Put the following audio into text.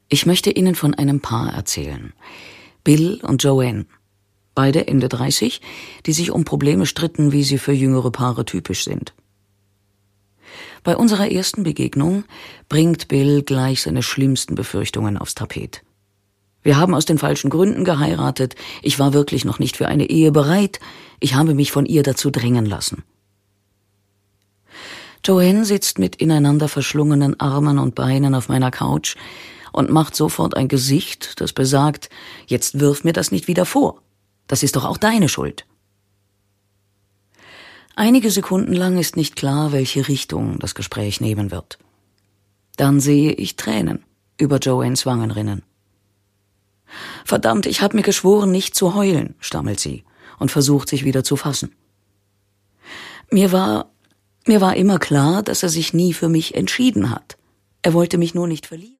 Ich möchte Ihnen von einem Paar erzählen. Bill und Joanne. Beide Ende 30, die sich um Probleme stritten, wie sie für jüngere Paare typisch sind. Bei unserer ersten Begegnung bringt Bill gleich seine schlimmsten Befürchtungen aufs Tapet. Wir haben aus den falschen Gründen geheiratet, ich war wirklich noch nicht für eine Ehe bereit, ich habe mich von ihr dazu drängen lassen. Joanne sitzt mit ineinander verschlungenen Armen und Beinen auf meiner Couch und macht sofort ein Gesicht, das besagt, jetzt wirf mir das nicht wieder vor. Das ist doch auch deine Schuld. Einige Sekunden lang ist nicht klar, welche Richtung das Gespräch nehmen wird. Dann sehe ich Tränen über Joannes Wangen rinnen. »Verdammt, ich habe mir geschworen, nicht zu heulen«, stammelt sie und versucht, sich wieder zu fassen. Mir war immer klar, dass er sich nie für mich entschieden hat. Er wollte mich nur nicht verlieren.